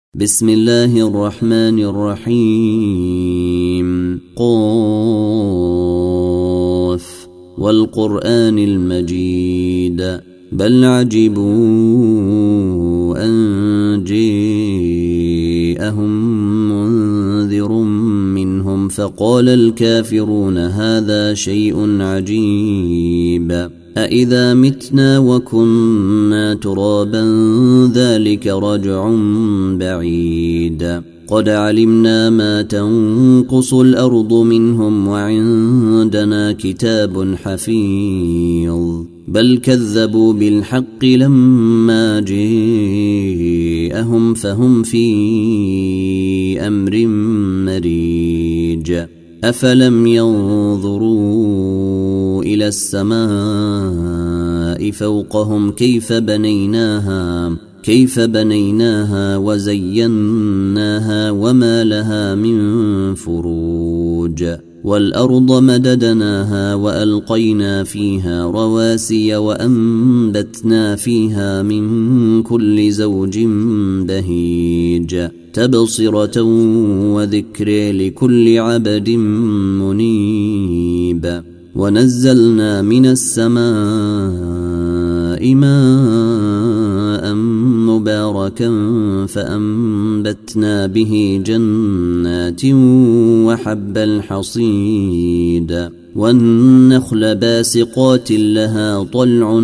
بسم الله الرحمن الرحيم قاف والقرآن المجيد بل عجبوا أن جاءهم منذر منهم فقال الكافرون هذا شيء عجيب أإذا متنا وكنا ترابا ذلك رجع بعيد قد علمنا ما تنقص الأرض منهم وعندنا كتاب حفيظ بل كذبوا بالحق لما جاءهم فهم في أمر مريج أفلم ينظروا إلى السماء فوقهم كيف بنيناها وزيناها وما لها من فروج والأرض مددناها وألقينا فيها رواسي وأنبتنا فيها من كل زوج بهيج تبصرة وذكر لكل عبد منيب ونزلنا من السماء ماء مباركا فأنبتنا به جنات وحب الحصيد والنخل باسقات لها طلع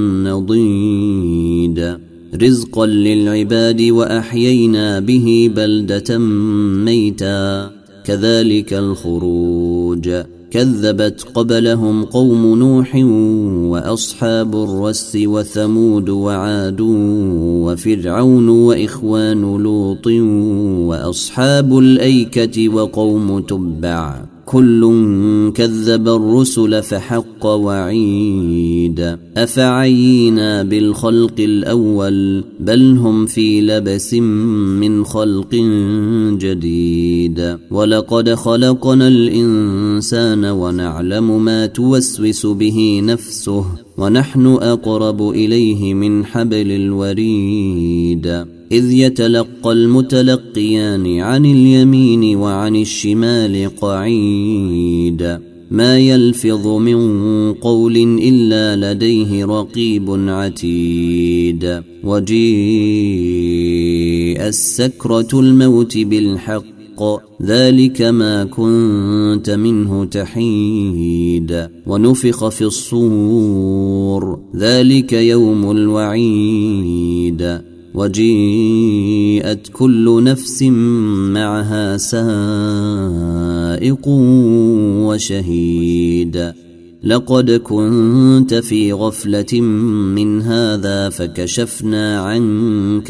نضيد رزقا للعباد وأحيينا به بلدة ميتا كذلك الخروج كذبت قبلهم قوم نوح وأصحاب الرس وثمود وعاد وفرعون وإخوان لوط وأصحاب الأيكة وقوم تبع كل كذب الرسل فحق وعيد أفعينا بالخلق الأول بل هم في لبس من خلق جديد ولقد خلقنا الإنسان ونعلم ما توسوس به نفسه ونحن أقرب إليه من حبل الوريد إذ يتلقى المتلقيان عن اليمين وعن الشمال قعيد ما يلفظ من قول إلا لديه رقيب عتيد وجيء السكرة الموت بالحق ذلك ما كنت منه تحيد ونفخ في الصور ذلك يوم الوعيد وجيءت كل نفس معها سائق وشهيد لقد كنت في غفلة من هذا فكشفنا عنك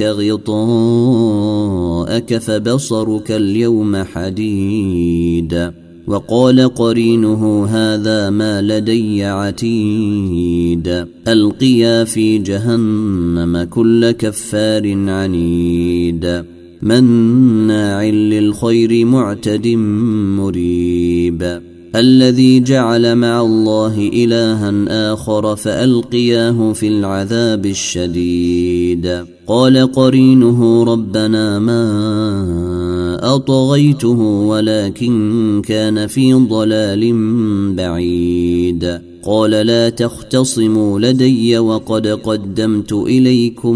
غطاءك فبصرك اليوم حديد وقال قرينه هذا ما لدي عتيد ألقيا في جهنم كل كفار عنيد مناع للخير معتد مريب الذي جعل مع الله إلها آخر فألقياه في العذاب الشديد قال قرينه ربنا ما أطغيته ولكن كان في ضلال بعيد قال لا تختصموا لدي وقد قدمت إليكم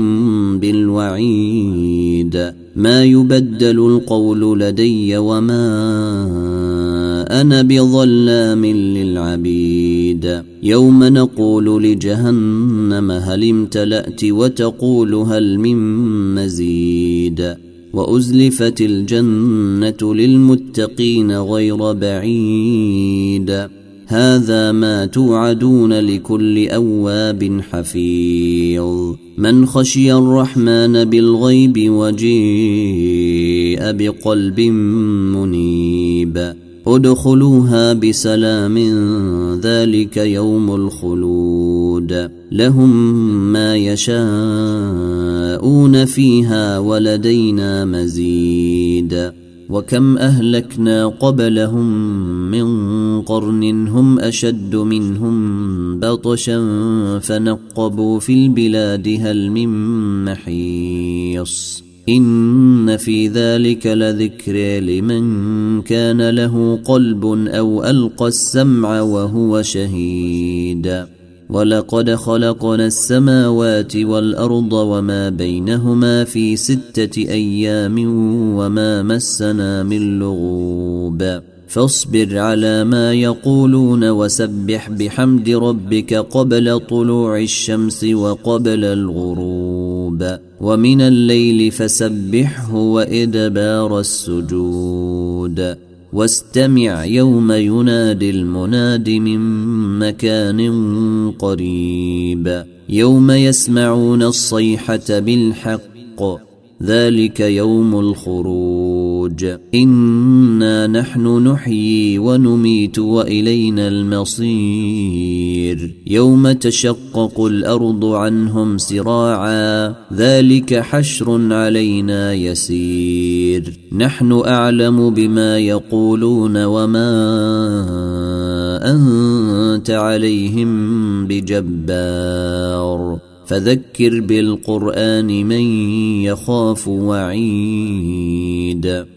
بالوعيد ما يبدل القول لدي وما أنا بظلام للعبيد يوم نقول لجهنم هل امتلأت وتقول هل من مزيد وأزلفت الجنة للمتقين غير بعيد هذا ما توعدون لكل أواب حفيظ من خشي الرحمن بالغيب وجيء بقلب منيب ادخلوها بسلام ذلك يوم الخلود لهم ما يشاءون فيها ولدينا مزيد وكم أهلكنا قبلهم من قرن هم أشد منهم بطشا فنقبوا في البلاد هل من محيص إن في ذلك لذكر لمن كان له قلب أو ألقى السمع وهو شهيد ولقد خلقنا السماوات والأرض وما بينهما في 6 أيام وما مسنا من لغوب فاصبر على ما يقولون وسبح بحمد ربك قبل طلوع الشمس وقبل الغروب ومن الليل فسبحه وإدبار السجود واستمع يوم ينادي المناد من مكان قريب يوم يسمعون الصيحة بالحق ذلك يوم الخروج إنا نحن نحيي ونميت وإلينا المصير يوم تشقق الأرض عنهم سراعا ذلك حشر علينا يسير نحن أعلم بما يقولون وما أنت عليهم بجبار فذكر بالقرآن من يخاف وعيد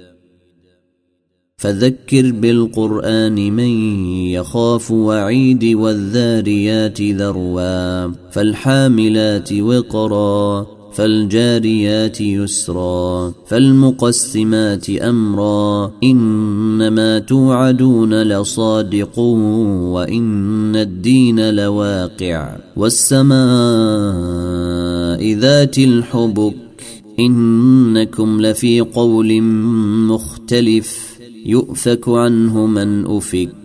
والذاريات ذروا فالحاملات وقرا فالجاريات يسرا فالمقسمات أمرا إنما توعدون لصادق وإن الدين لواقع والسماء ذات الحبك إنكم لفي قول مختلف يؤفك عنه من أفك